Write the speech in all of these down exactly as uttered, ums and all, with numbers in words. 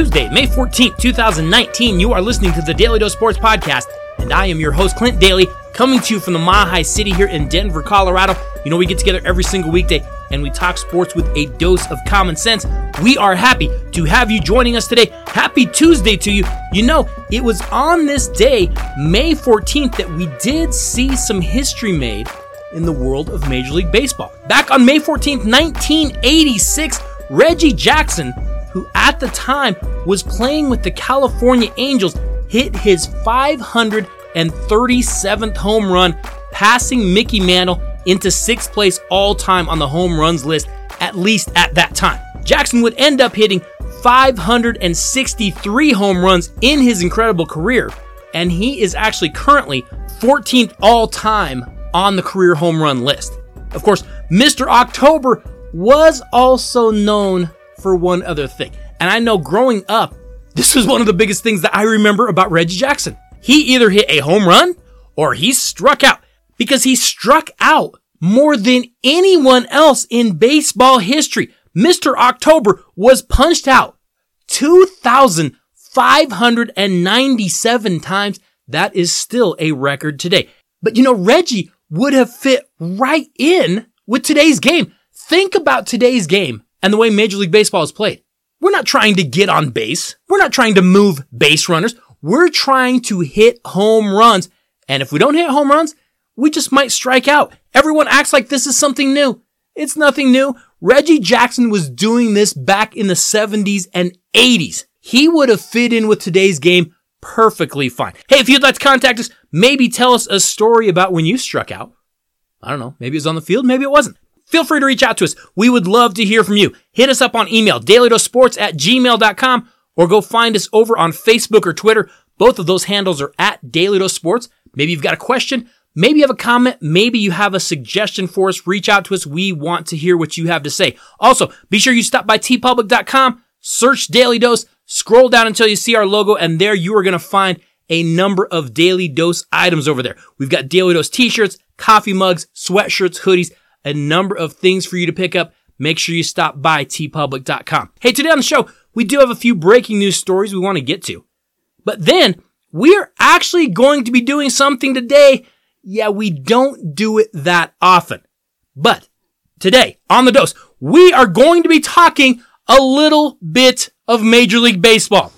Tuesday, May fourteenth, twenty nineteen. You are listening to the Daily Dose Sports Podcast, and I am your host, Clint Daly, coming to you from the Mile High City here in Denver, Colorado. You know, we get together every single weekday, and we talk sports with a dose of common sense. We are happy to have you joining us today. Happy Tuesday to you. You know, it was on this day, May fourteenth, that we did see some history made in the world of Major League Baseball. Back on May fourteenth, nineteen eighty-six, Reggie Jackson, who at the time was playing with the California Angels, hit his five hundred thirty-seventh home run, passing Mickey Mantle into sixth place all-time on the home runs list, at least at that time. Jackson would end up hitting five hundred sixty-three home runs in his incredible career, and he is actually currently fourteenth all-time on the career home run list. Of course, Mister October was also known for one other thing. And I know growing up, this was one of the biggest things that I remember about Reggie Jackson. He either hit a home run or he struck out, because he struck out more than anyone else in baseball history. Mister October was punched out two thousand five hundred ninety-seven times. That is still a record today. But you know, Reggie would have fit right in with today's game. Think about today's game and the way Major League Baseball is played. We're not trying to get on base. We're not trying to move base runners. We're trying to hit home runs. And if we don't hit home runs, we just might strike out. Everyone acts like this is something new. It's nothing new. Reggie Jackson was doing this back in the seventies and eighties. He would have fit in with today's game perfectly fine. Hey, if you'd like to contact us, maybe tell us a story about when you struck out. I don't know. Maybe it was on the field. Maybe it wasn't. Feel free to reach out to us. We would love to hear from you. Hit us up on email, dailydosports at gmail dot com, or go find us over on Facebook or Twitter. Both of those handles are at dailydosports. Maybe you've got a question. Maybe you have a comment. Maybe you have a suggestion for us. Reach out to us. We want to hear what you have to say. Also, be sure you stop by t public dot com, search Daily Dose, scroll down until you see our logo, and there you are going to find a number of Daily Dose items over there. We've got Daily Dose t-shirts, coffee mugs, sweatshirts, hoodies, a number of things for you to pick up. Make sure you stop by t public dot com. Hey, today on the show, we do have a few breaking news stories we want to get to. But then, we're actually going to be doing something today. Yeah, we don't do it that often. But today, on the dose, we are going to be talking a little bit of Major League Baseball.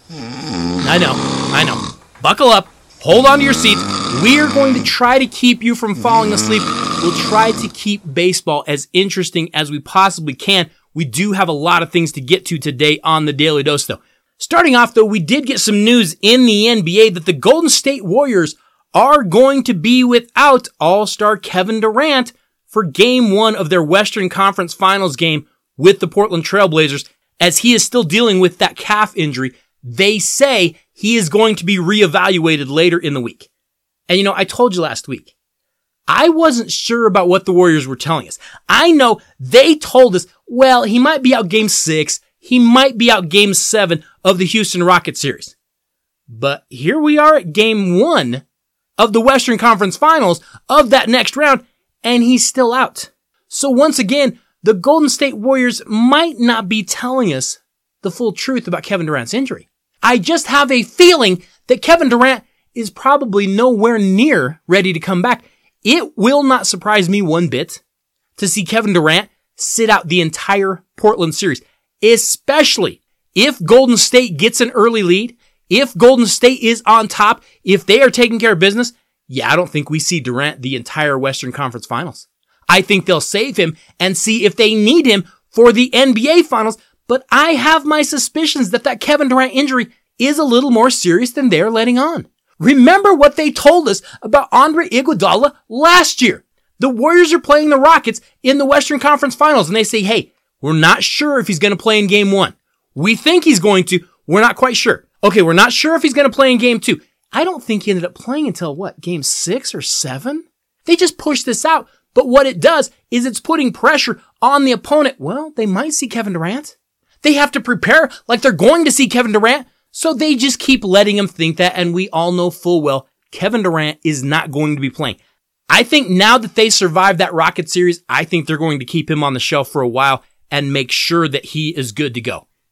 I know, I know. Buckle up, hold on to your seats. We are going to try to keep you from falling asleep. We'll try to keep baseball as interesting as we possibly can. We do have a lot of things to get to today on the Daily Dose, though. Starting off, though, we did get some news in the N B A that the Golden State Warriors are going to be without All-Star Kevin Durant for Game one of their Western Conference Finals game with the Portland Trail Blazers, as he is still dealing with that calf injury. They say he is going to be reevaluated later in the week. And you know, I told you last week, I wasn't sure about what the Warriors were telling us. I know they told us, well, he might be out game six. He might be out game seven of the Houston Rockets series. But here we are at game one of the Western Conference Finals of that next round, and he's still out. So once again, the Golden State Warriors might not be telling us the full truth about Kevin Durant's injury. I just have a feeling that Kevin Durant is probably nowhere near ready to come back. It will not surprise me one bit to see Kevin Durant sit out the entire Portland series, especially if Golden State gets an early lead, if Golden State is on top, if they are taking care of business. Yeah, I don't think we see Durant the entire Western Conference Finals. I think they'll save him and see if they need him for the N B A Finals, but I have my suspicions that that Kevin Durant injury is a little more serious than they're letting on. Remember what they told us about Andre Iguodala last year. The Warriors are playing the Rockets in the Western Conference Finals, and they say, hey, we're not sure if he's going to play in game one. We think he's going to. We're not quite sure. Okay, we're not sure if he's going to play in game two. I don't think he ended up playing until, what, game six or seven? They just pushed this out, but what it does is it's putting pressure on the opponent. Well, they might see Kevin Durant. They have to prepare like they're going to see Kevin Durant, so they just keep letting him think that, and we all know full well Kevin Durant is not going to be playing. I think now that they survived that Rocket series, I think they're going to keep him on the shelf for a while and make sure that he is good to go.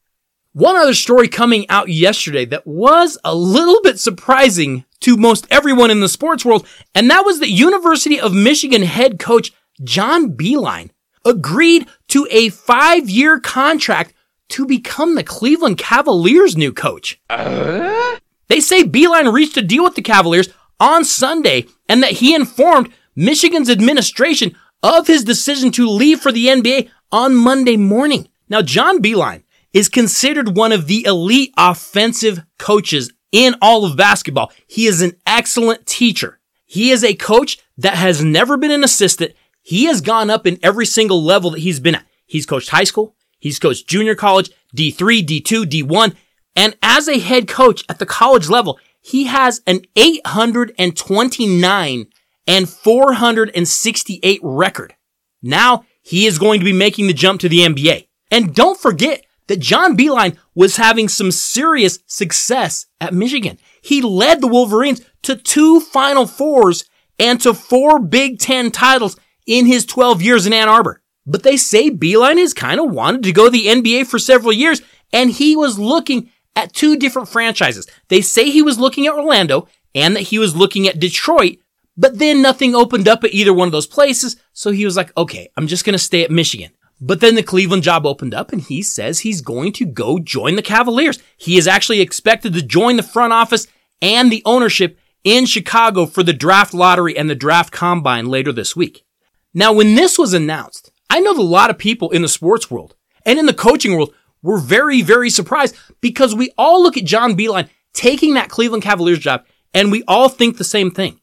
One other story coming out yesterday that was a little bit surprising to most everyone in the sports world, and that was that University of Michigan head coach John Beilein agreed to a five-year contract to become the Cleveland Cavaliers' new coach. Uh? They say Beilein reached a deal with the Cavaliers on Sunday and that he informed Michigan's administration of his decision to leave for the N B A on Monday morning. Now, John Beilein is considered one of the elite offensive coaches in all of basketball. He is an excellent teacher. He is a coach that has never been an assistant. He has gone up in every single level that he's been at. He's coached high school. He's coached junior college, D three, D two, D one. And as a head coach at the college level, he has an eight hundred twenty-nine and four hundred sixty-eight record. Now he is going to be making the jump to the N B A. And don't forget that John Beilein was having some serious success at Michigan. He led the Wolverines to two Final Fours and to four Big Ten titles in his twelve years in Ann Arbor. But they say Beilein has kind of wanted to go to the N B A for several years, and he was looking at two different franchises. They say he was looking at Orlando and that he was looking at Detroit, but then nothing opened up at either one of those places, so he was like, okay, I'm just going to stay at Michigan. But then the Cleveland job opened up, and he says he's going to go join the Cavaliers. He is actually expected to join the front office and the ownership in Chicago for the draft lottery and the draft combine later this week. Now, when this was announced, I know that a lot of people in the sports world and in the coaching world were very, very surprised because we all look at John Beilein taking that Cleveland Cavaliers job and we all think the same thing.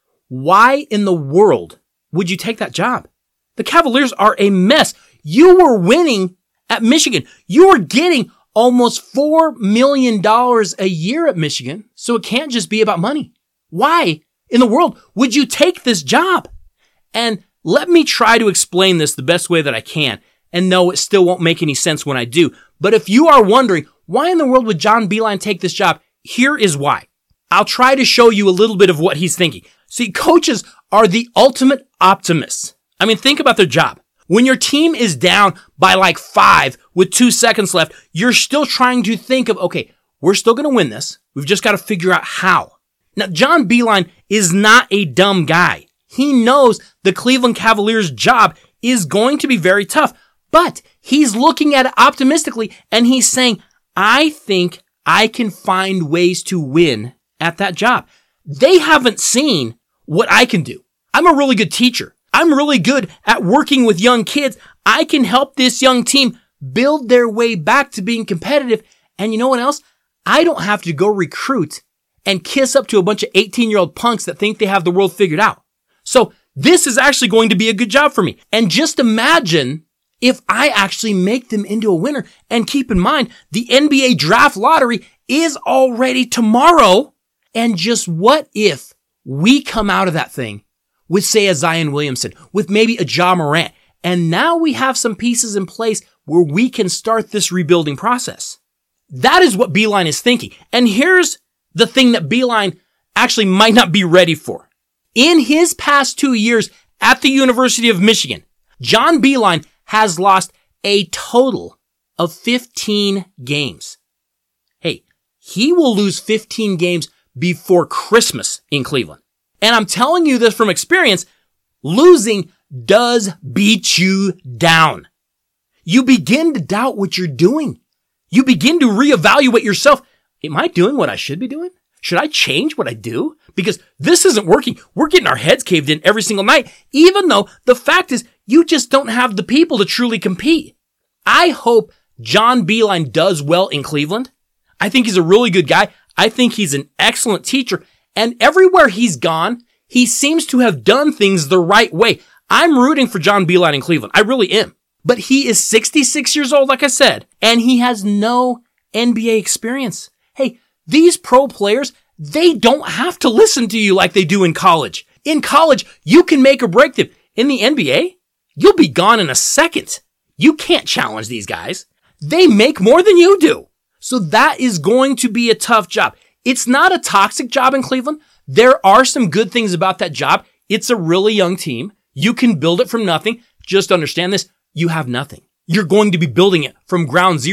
Why in the world would you take that job? The Cavaliers are a mess. You were winning at Michigan. You were getting almost four million dollars a year at Michigan, so it can't just be about money. Why in the world would you take this job? And let me try to explain this the best way that I can. And no, it still won't make any sense when I do. But if you are wondering, why in the world would John Beilein take this job? Here is why. I'll try to show you a little bit of what he's thinking. See, coaches are the ultimate optimists. I mean, think about their job. When your team is down by like five with two seconds left, you're still trying to think of, okay, we're still going to win this. We've just got to figure out how. Now, John Beilein is not a dumb guy. He knows the Cleveland Cavaliers job is going to be very tough, but he's looking at it optimistically and he's saying, I think I can find ways to win at that job. They haven't seen what I can do. I'm a really good teacher. I'm really good at working with young kids. I can help this young team build their way back to being competitive. And you know what else? I don't have to go recruit and kiss up to a bunch of eighteen-year-old punks that think they have the world figured out. So this is actually going to be a good job for me. And just imagine if I actually make them into a winner. And keep in mind, the N B A draft lottery is already tomorrow. And just what if we come out of that thing with, say, a Zion Williamson, with maybe a Ja Morant, and now we have some pieces in place where we can start this rebuilding process. That is what Beilein is thinking. And here's the thing that Beilein actually might not be ready for. In his past two years at the University of Michigan, John Beilein has lost a total of fifteen games. Hey, he will lose fifteen games before Christmas in Cleveland. And I'm telling you this from experience, losing does beat you down. You begin to doubt what you're doing. You begin to reevaluate yourself. Am I doing what I should be doing? Should I change what I do? Because this isn't working. We're getting our heads caved in every single night, even though the fact is you just don't have the people to truly compete. I hope John Beilein does well in Cleveland. I think he's a really good guy. I think he's an excellent teacher. And everywhere he's gone, he seems to have done things the right way. I'm rooting for John Beilein in Cleveland. I really am. But he is sixty-six years old, like I said, and he has no N B A experience. Hey, these pro players, they don't have to listen to you like they do in college. In college, you can make or break them. In the N B A, you'll be gone in a second. You can't challenge these guys. They make more than you do. So that is going to be a tough job. It's not a toxic job in Cleveland. There are some good things about that job. It's a really young team. You can build it from nothing. Just understand this. You have nothing. You're going to be building it from ground zero.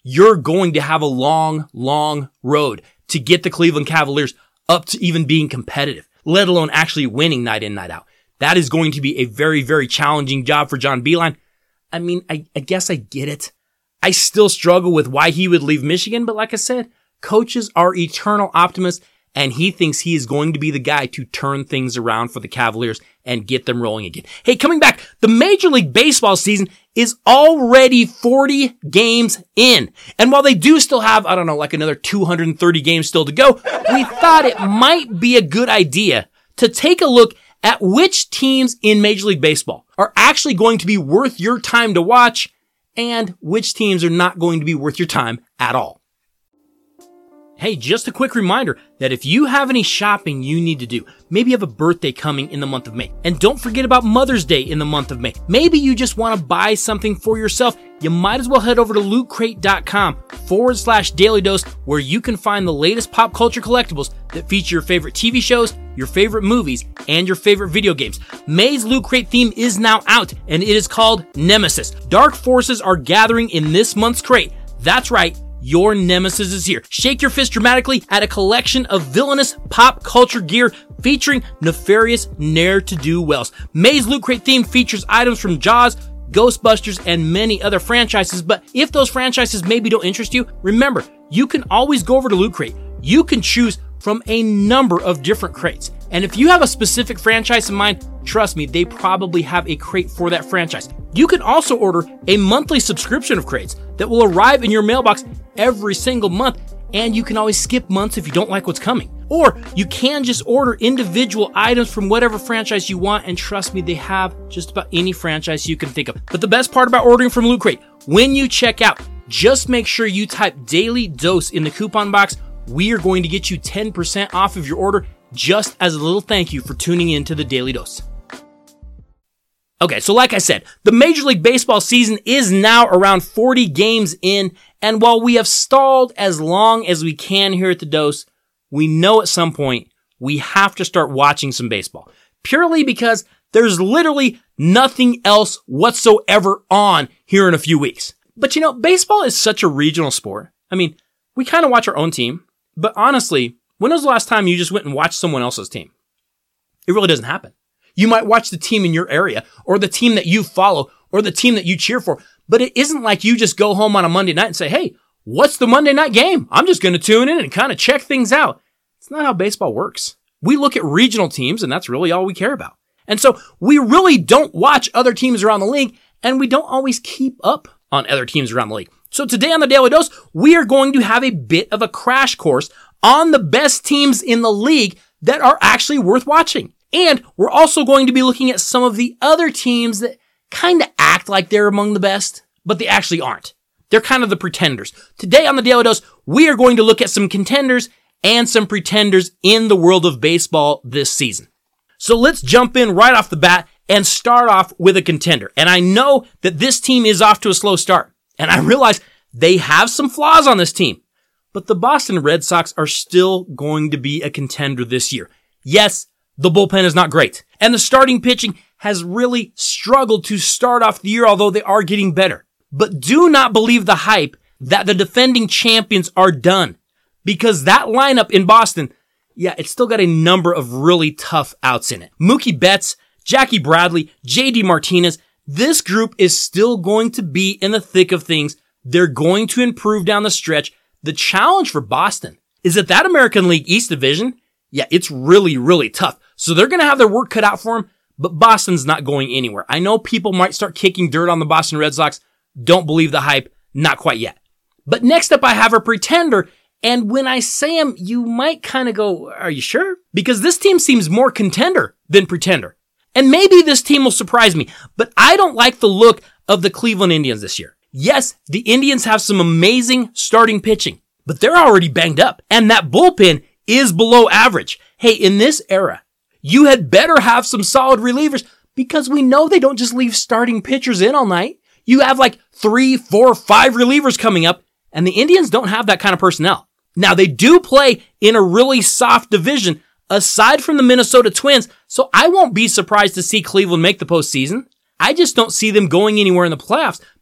you're going to have a long, long road to get the Cleveland Cavaliers up to even being competitive, let alone actually winning night in, night out. That is going to be a very, very challenging job for John Beilein. I mean, I, I guess I get it. I still struggle with why he would leave Michigan, but like I said, coaches are eternal optimists, and he thinks he is going to be the guy to turn things around for the Cavaliers and get them rolling again. Hey, coming back, the Major League Baseball season is already forty games in. And while they do still have, I don't know, like another two hundred thirty games still to go, we thought it might be a good idea to take a look at which teams in Major League Baseball are actually going to be worth your time to watch and which teams are not going to be worth your time at all. Hey, just a quick reminder that if you have any shopping you need to do, maybe you have a birthday coming in the month of May, and don't forget about Mother's Day in the month of May. Maybe you just want to buy something for yourself. You might as well head over to lootcrate.com forward slash daily dose, where you can find the latest pop culture collectibles that feature your favorite T V shows, your favorite movies, and your favorite video games. May's Loot Crate theme is now out, and it is called Nemesis. Dark forces are gathering in this month's crate. That's right. Your nemesis is here. Shake your fist dramatically at a collection of villainous pop culture gear featuring nefarious ne'er-to-do-wells. May's Loot Crate theme features items from Jaws, Ghostbusters, and many other franchises, but if those franchises maybe don't interest you, remember, you can always go over to Loot Crate. You can choose from a number of different crates. And if you have a specific franchise in mind, trust me, they probably have a crate for that franchise. You can also order a monthly subscription of crates that will arrive in your mailbox every single month, and you can always skip months if you don't like what's coming. Or you can just order individual items from whatever franchise you want, and trust me, they have just about any franchise you can think of. But the best part about ordering from Loot Crate, when you check out, just make sure you type Daily Dose in the coupon box. We are going to get you ten percent off of your order just as a little thank you for tuning in to the Daily Dose. Okay, so like I said, the Major League Baseball season is now around forty games in, and while we have stalled as long as we can here at the Dose, we know at some point we have to start watching some baseball. Purely because there's literally nothing else whatsoever on here in a few weeks. But you know, baseball is such a regional sport. I mean, we kind of watch our own team, but honestly, when was the last time you just went and watched someone else's team? It really doesn't happen. You might watch the team in your area, or the team that you follow, or the team that you cheer for, but it isn't like you just go home on a Monday night and say, hey, what's the Monday night game? I'm just going to tune in and kind of check things out. It's not how baseball works. We look at regional teams, and that's really all we care about. And so we really don't watch other teams around the league, and we don't always keep up on other teams around the league. So today on the Daily Dose, we are going to have a bit of a crash course on the best teams in the league that are actually worth watching. And we're also going to be looking at some of the other teams that kind of act like they're among the best, but they actually aren't. They're kind of the pretenders. Today on the Daily Dose, we are going to look at some contenders and some pretenders in the world of baseball this season. So let's jump in right off the bat and start off with a contender. And I know that this team is off to a slow start, and I realize they have some flaws on this team, but the Boston Red Sox are still going to be a contender this year. Yes, the bullpen is not great, and the starting pitching has really struggled to start off the year, although they are getting better. But do not believe the hype that the defending champions are done, because that lineup in Boston, yeah, it's still got a number of really tough outs in it. Mookie Betts, Jackie Bradley, J D Martinez, this group is still going to be in the thick of things. They're going to improve down the stretch. The challenge for Boston is that that American League East division, yeah, it's really, really tough. So they're going to have their work cut out for them, but Boston's not going anywhere. I know people might start kicking dirt on the Boston Red Sox. Don't believe the hype. Not quite yet. But next up, I have a pretender. And when I say him, you might kind of go, are you sure? Because this team seems more contender than pretender. And maybe this team will surprise me, but I don't like the look of the Cleveland Indians this year. Yes, the Indians have some amazing starting pitching, but they're already banged up. And that bullpen is below average. Hey, in this era, you had better have some solid relievers, because we know they don't just leave starting pitchers in all night. You have like three, four, five relievers coming up, and the Indians don't have that kind of personnel. Now, they do play in a really soft division aside from the Minnesota Twins, so I won't be surprised to see Cleveland make the postseason. I just don't see them going anywhere in the playoffs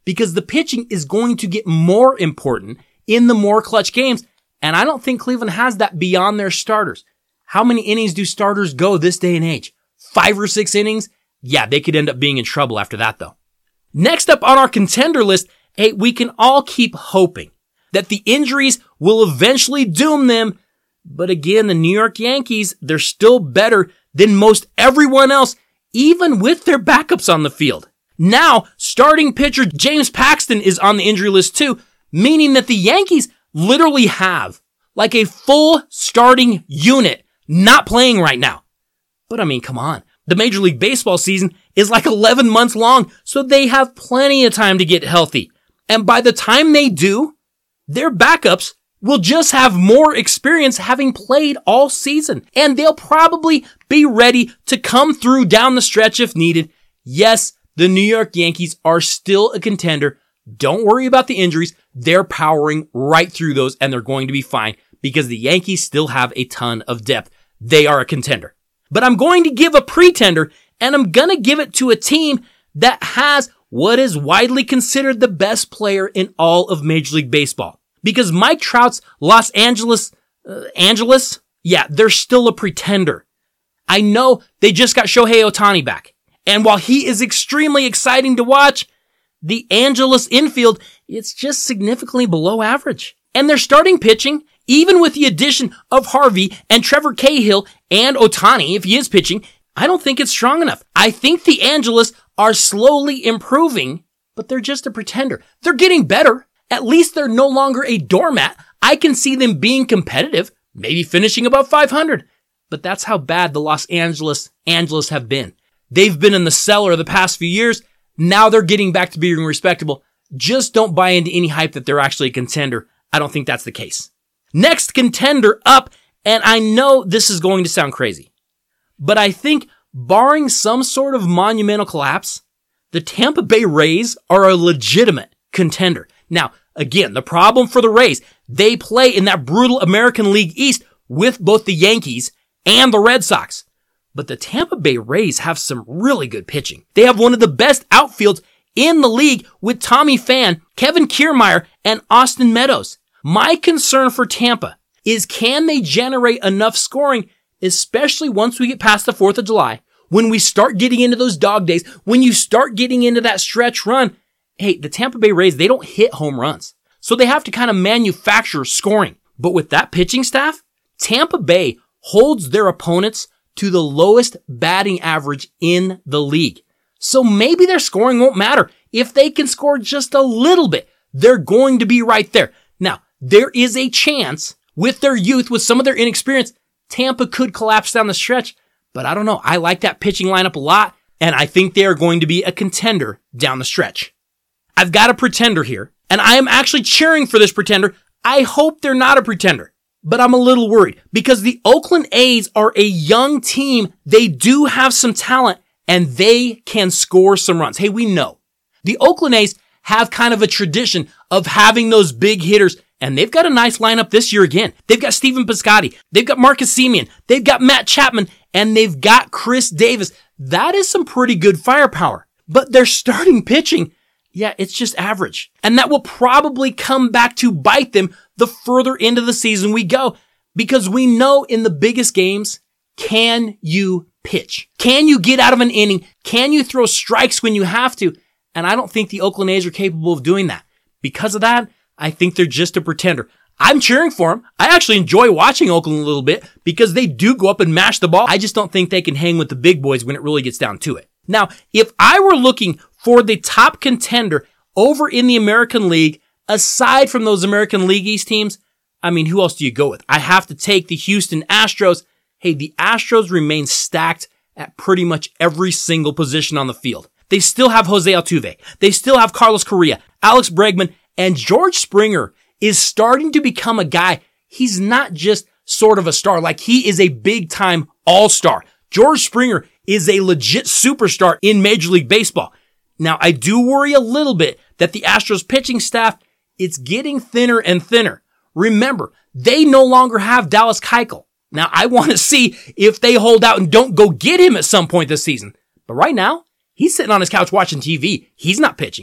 because the pitching is going to get more important in the more clutch games. And I don't think Cleveland has that beyond their starters. How many innings do starters go this day and age? Five or six innings? Yeah, they could end up being in trouble after that though. Next up on our contender list, hey, we can all keep hoping that the injuries will eventually doom them. But again, the New York Yankees, they're still better than most everyone else, even with their backups on the field. Now, starting pitcher James Paxton is on the injury list too, meaning that the Yankees literally have like a full starting unit not playing right now. But I mean, come on. The Major League Baseball season is like eleven months long, so they have plenty of time to get healthy. And by the time they do, their backups will just have more experience having played all season. And they'll probably be ready to come through down the stretch if needed. Yes, the New York Yankees are still a contender. Don't worry about the injuries. They're powering right through those and they're going to be fine because the Yankees still have a ton of depth. They are a contender. But I'm going to give a pretender, and I'm going to give it to a team that has what is widely considered the best player in all of Major League Baseball. Because Mike Trout's Los Angeles, uh, Angeles, yeah, they're still a pretender. I know they just got Shohei Ohtani back. And while he is extremely exciting to watch, the Angeles infield, it's just significantly below average. And their starting pitching, even with the addition of Harvey and Trevor Cahill and Ohtani, if he is pitching, I don't think it's strong enough. I think the Angeles are slowly improving, but they're just a pretender. They're getting better. At least they're no longer a doormat. I can see them being competitive, maybe finishing above five hundred. But that's how bad the Los Angeles Angeles have been. They've been in the cellar the past few years. Now they're getting back to being respectable. Just don't buy into any hype that they're actually a contender. I don't think that's the case. Next contender up, and I know this is going to sound crazy, but I think barring some sort of monumental collapse, the Tampa Bay Rays are a legitimate contender. Now, again, the problem for the Rays, they play in that brutal American League East with both the Yankees and the Red Sox. But the Tampa Bay Rays have some really good pitching. They have one of the best outfields in the league with Tommy Pham, Kevin Kiermaier, and Austin Meadows. My concern for Tampa is can they generate enough scoring, especially once we get past the fourth of July, when we start getting into those dog days, when you start getting into that stretch run. Hey, the Tampa Bay Rays, they don't hit home runs. So they have to kind of manufacture scoring. But with that pitching staff, Tampa Bay holds their opponents to the lowest batting average in the league. So maybe their scoring won't matter. If they can score just a little bit, they're going to be right there. Now, there is a chance with their youth, with some of their inexperience, Tampa could collapse down the stretch. But I don't know. I like that pitching lineup a lot, and I think they are going to be a contender down the stretch. I've got a pretender here, and I am actually cheering for this pretender. I hope they're not a pretender, but I'm a little worried because the Oakland A's are a young team. They do have some talent, and they can score some runs. Hey, we know the Oakland A's have kind of a tradition of having those big hitters, and they've got a nice lineup this year again. They've got Stephen Piscotty, they've got Marcus Semien, they've got Matt Chapman, and they've got Chris Davis. That is some pretty good firepower. But their starting pitching, yeah, it's just average. And that will probably come back to bite them the further into the season we go. Because we know in the biggest games, can you pitch? Can you get out of an inning? Can you throw strikes when you have to? And I don't think the Oakland A's are capable of doing that. Because of that, I think they're just a pretender. I'm cheering for them. I actually enjoy watching Oakland a little bit because they do go up and mash the ball. I just don't think they can hang with the big boys when it really gets down to it. Now, if I were looking for the top contender over in the American League, aside from those American League East teams, I mean, who else do you go with? I have to take the Houston Astros. Hey, the Astros remain stacked at pretty much every single position on the field. They still have Jose Altuve. They still have Carlos Correa, Alex Bregman, and George Springer is starting to become a guy. He's not just sort of a star, like he is a big-time all-star. George Springer is a legit superstar in Major League Baseball. Now, I do worry a little bit that the Astros pitching staff, it's getting thinner and thinner. Remember, they no longer have Dallas Keuchel. Now, I want to see if they hold out and don't go get him at some point this season. But right now, he's sitting on his couch watching T V. He's not pitching.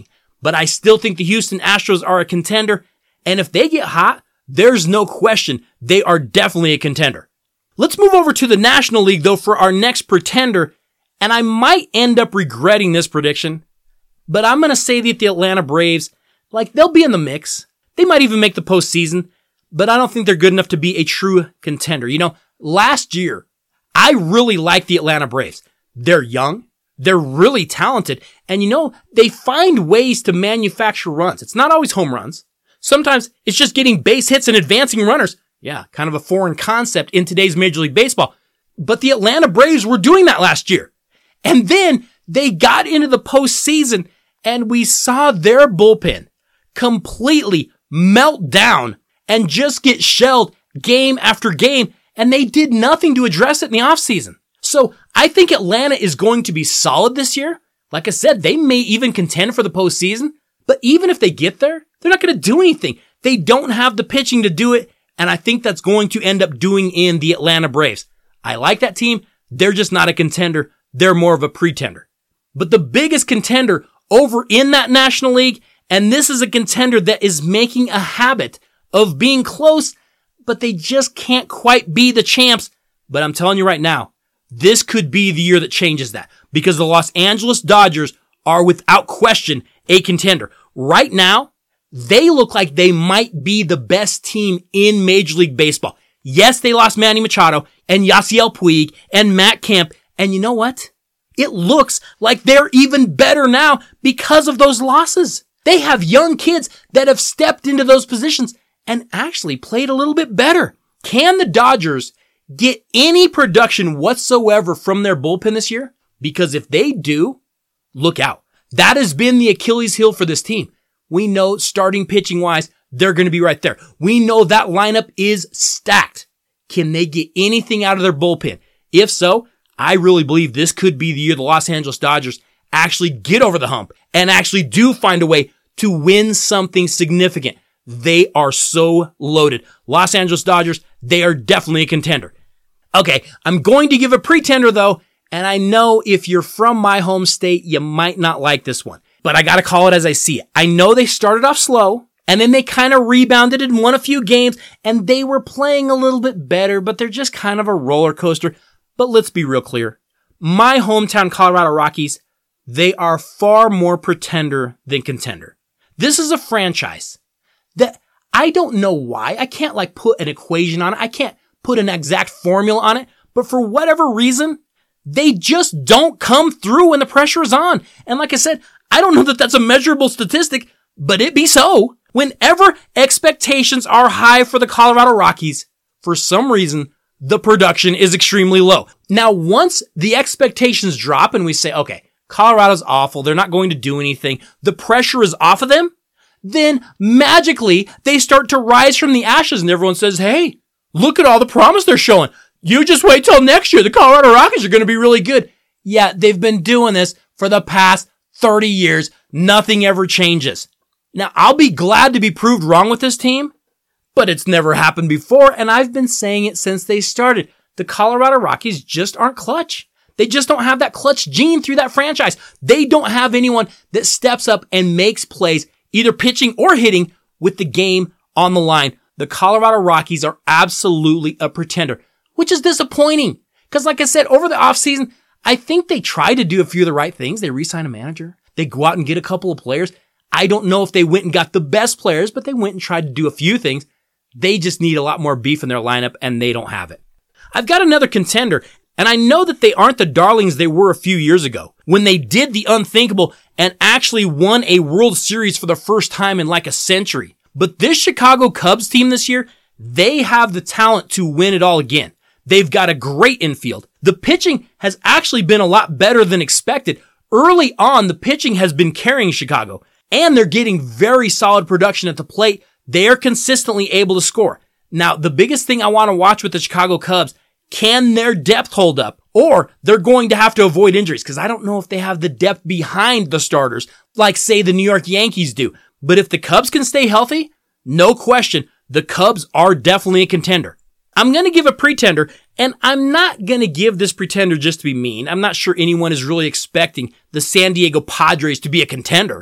but I still think the Houston Astros are a contender. And if they get hot, there's no question they are definitely a contender. Let's move over to the National League, though, for our next pretender. And I might end up regretting this prediction, but I'm going to say that the Atlanta Braves, like, they'll be in the mix. They might even make the postseason, but I don't think they're good enough to be a true contender. You know, last year, I really liked the Atlanta Braves. They're young. They're really talented. And you know, they find ways to manufacture runs. It's not always home runs. Sometimes it's just getting base hits and advancing runners. Yeah, kind of a foreign concept in today's Major League Baseball. But the Atlanta Braves were doing that last year. And then they got into the postseason and we saw their bullpen completely melt down and just get shelled game after game. And they did nothing to address it in the offseason. So I think Atlanta is going to be solid this year. Like I said, they may even contend for the postseason. But even if they get there, they're not going to do anything. They don't have the pitching to do it. And I think that's going to end up doing in the Atlanta Braves. I like that team. They're just not a contender. They're more of a pretender. But the biggest contender over in that National League, and this is a contender that is making a habit of being close, but they just can't quite be the champs. But I'm telling you right now, this could be the year that changes that, because the Los Angeles Dodgers are without question a contender. Right now, they look like they might be the best team in Major League Baseball. Yes, they lost Manny Machado and Yasiel Puig and Matt Kemp. And you know what? It looks like they're even better now because of those losses. They have young kids that have stepped into those positions and actually played a little bit better. Can the Dodgers get any production whatsoever from their bullpen this year? Because if they do, look out. That has been the Achilles heel for this team. We know starting pitching wise, they're going to be right there. We know that lineup is stacked. Can they get anything out of their bullpen? If so, I really believe this could be the year the Los Angeles Dodgers actually get over the hump and actually do find a way to win something significant. They are so loaded. Los Angeles Dodgers, they are definitely a contender. Okay, I'm going to give a pretender though, and I know if you're from my home state, you might not like this one, but I gotta call it as I see it. I know they started off slow, and then they kind of rebounded and won a few games, and they were playing a little bit better, but they're just kind of a roller coaster. But let's be real clear. My hometown Colorado Rockies, they are far more pretender than contender. This is a franchise that I don't know why. I can't like put an equation on it. I can't put an exact formula on it. But for whatever reason, they just don't come through when the pressure is on. And like I said, I don't know that that's a measurable statistic, but it be so. Whenever expectations are high for the Colorado Rockies, for some reason, the production is extremely low. Now, once the expectations drop and we say, okay, Colorado's awful, they're not going to do anything, the pressure is off of them, then magically they start to rise from the ashes and everyone says, hey, look at all the promise they're showing. You just wait till next year. The Colorado Rockies are going to be really good. Yeah, they've been doing this for the past thirty years. Nothing ever changes. Now, I'll be glad to be proved wrong with this team, but it's never happened before, and I've been saying it since they started. The Colorado Rockies just aren't clutch. They just don't have that clutch gene through that franchise. They don't have anyone that steps up and makes plays, either pitching or hitting, with the game on the line. The Colorado Rockies are absolutely a pretender, which is disappointing. Because like I said, over the offseason, I think they tried to do a few of the right things. They re-sign a manager. They go out and get a couple of players. I don't know if they went and got the best players, but they went and tried to do a few things. They just need a lot more beef in their lineup, and they don't have it. I've got another contender, and I know that they aren't the darlings they were a few years ago, when they did the unthinkable and actually won a World Series for the first time in like a century. But this Chicago Cubs team this year, they have the talent to win it all again. They've got a great infield. The pitching has actually been a lot better than expected. Early on, the pitching has been carrying Chicago, and they're getting very solid production at the plate. They are consistently able to score. Now, the biggest thing I want to watch with the Chicago Cubs, can their depth hold up? Or they're going to have to avoid injuries, because I don't know if they have the depth behind the starters, like, say, the New York Yankees do. But if the Cubs can stay healthy, no question, the Cubs are definitely a contender. I'm going to give a pretender, and I'm not going to give this pretender just to be mean. I'm not sure anyone is really expecting the San Diego Padres to be a contender.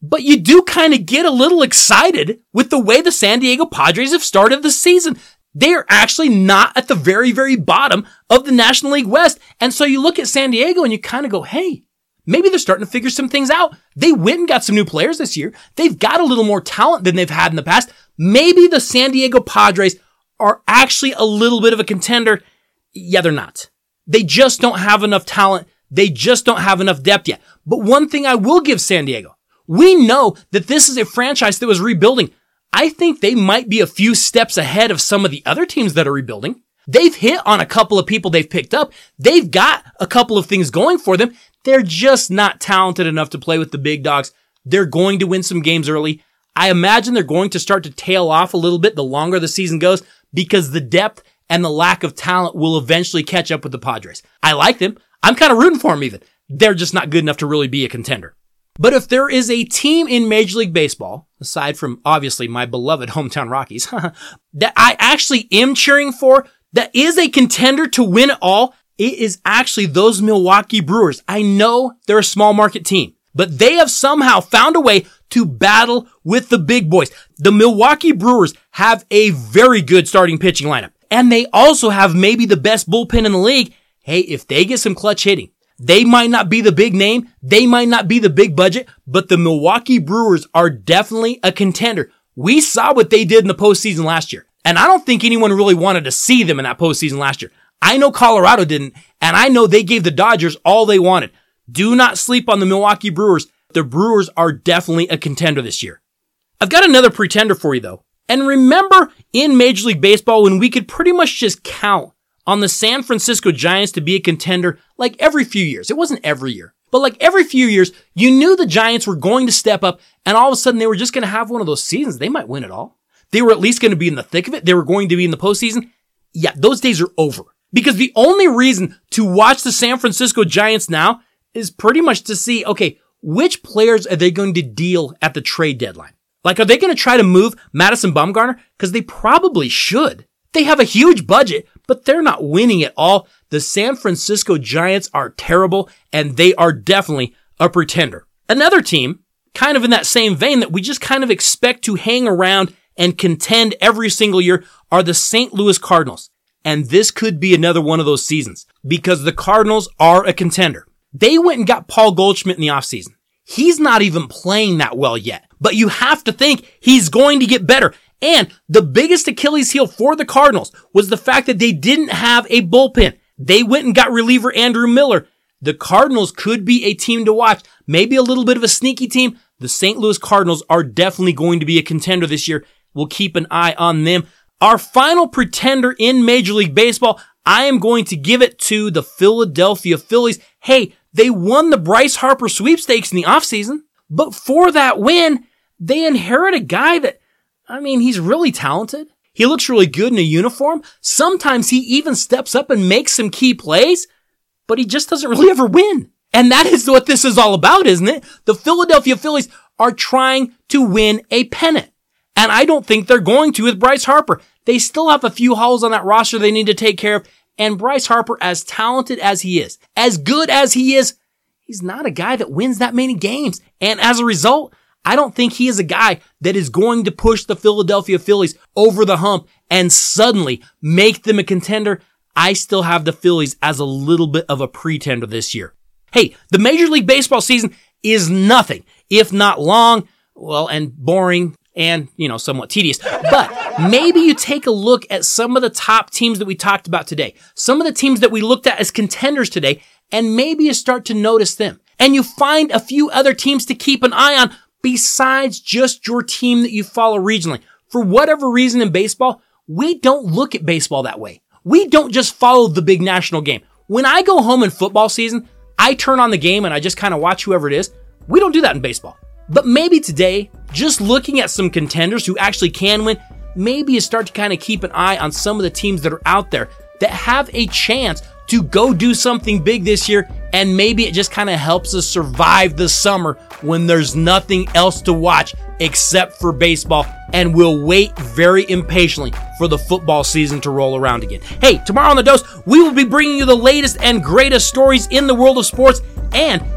But you do kind of get a little excited with the way the San Diego Padres have started the season. They are actually not at the very, very bottom of the National League West. And so you look at San Diego and you kind of go, hey, maybe they're starting to figure some things out. They went and got some new players this year. They've got a little more talent than they've had in the past. Maybe the San Diego Padres are actually a little bit of a contender. Yeah, they're not. They just don't have enough talent. They just don't have enough depth yet. But one thing I will give San Diego, we know that this is a franchise that was rebuilding. I think they might be a few steps ahead of some of the other teams that are rebuilding. They've hit on a couple of people they've picked up. They've got a couple of things going for them. They're just not talented enough to play with the big dogs. They're going to win some games early. I imagine they're going to start to tail off a little bit the longer the season goes because the depth and the lack of talent will eventually catch up with the Padres. I like them. I'm kind of rooting for them even. They're just not good enough to really be a contender. But if there is a team in Major League Baseball, aside from obviously my beloved hometown Rockies, that I actually am cheering for, that is a contender to win it all, it is actually those Milwaukee Brewers. I know they're a small market team, but they have somehow found a way to battle with the big boys. The Milwaukee Brewers have a very good starting pitching lineup, and they also have maybe the best bullpen in the league. Hey, if they get some clutch hitting, they might not be the big name, they might not be the big budget, but the Milwaukee Brewers are definitely a contender. We saw what they did in the postseason last year, and I don't think anyone really wanted to see them in that postseason last year. I know Colorado didn't, and I know they gave the Dodgers all they wanted. Do not sleep on the Milwaukee Brewers. The Brewers are definitely a contender this year. I've got another pretender for you, though. And remember in Major League Baseball when we could pretty much just count on the San Francisco Giants to be a contender like every few years. It wasn't every year, but like every few years, you knew the Giants were going to step up, and all of a sudden they were just going to have one of those seasons. They might win it all. They were at least going to be in the thick of it. They were going to be in the postseason. Yeah, those days are over. Because the only reason to watch the San Francisco Giants now is pretty much to see, okay, which players are they going to deal at the trade deadline? Like, are they going to try to move Madison Bumgarner? Because they probably should. They have a huge budget, but they're not winning at all. The San Francisco Giants are terrible, and they are definitely a pretender. Another team, kind of in that same vein that we just kind of expect to hang around and contend every single year, are the Saint Louis Cardinals. And this could be another one of those seasons because the Cardinals are a contender. They went and got Paul Goldschmidt in the offseason. He's not even playing that well yet, but you have to think he's going to get better. And the biggest Achilles heel for the Cardinals was the fact that they didn't have a bullpen. They went and got reliever Andrew Miller. The Cardinals could be a team to watch, maybe a little bit of a sneaky team. The Saint Louis Cardinals are definitely going to be a contender this year. We'll keep an eye on them. Our final pretender in Major League Baseball, I am going to give it to the Philadelphia Phillies. Hey, they won the Bryce Harper sweepstakes in the offseason, but for that win, they inherit a guy that, I mean, he's really talented. He looks really good in a uniform. Sometimes he even steps up and makes some key plays, but he just doesn't really ever win. And that is what this is all about, isn't it? The Philadelphia Phillies are trying to win a pennant. And I don't think they're going to with Bryce Harper. They still have a few holes on that roster they need to take care of. And Bryce Harper, as talented as he is, as good as he is, he's not a guy that wins that many games. And as a result, I don't think he is a guy that is going to push the Philadelphia Phillies over the hump and suddenly make them a contender. I still have the Phillies as a little bit of a pretender this year. Hey, the Major League Baseball season is nothing if not long, well, and boring, and, you know, somewhat tedious. But maybe you take a look at some of the top teams that we talked about today, some of the teams that we looked at as contenders today, and maybe you start to notice them. And you find a few other teams to keep an eye on besides just your team that you follow regionally. For whatever reason in baseball, we don't look at baseball that way. We don't just follow the big national game. When I go home in football season, I turn on the game and I just kind of watch whoever it is. We don't do that in baseball. But maybe today, just looking at some contenders who actually can win, maybe you start to kind of keep an eye on some of the teams that are out there that have a chance to go do something big this year, and maybe it just kind of helps us survive the summer when there's nothing else to watch except for baseball, and we'll wait very impatiently for the football season to roll around again. Hey, tomorrow on The Dose, we will be bringing you the latest and greatest stories in the world of sports, and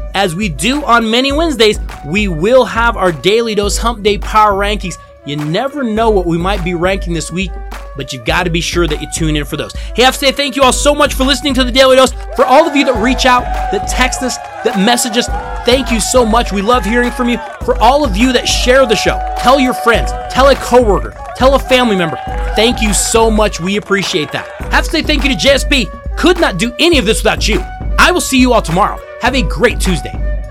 as we do on many Wednesdays, we will have our Daily Dose Hump Day Power Rankings. You never know what we might be ranking this week, but you've got to be sure that you tune in for those. Hey, I have to say thank you all so much for listening to the Daily Dose. For all of you that reach out, that text us, that message us, thank you so much. We love hearing from you. For all of you that share the show, tell your friends, tell a coworker, tell a family member. Thank you so much. We appreciate that. I have to say thank you to J S P. Could not do any of this without you. I will see you all tomorrow. Have a great Tuesday.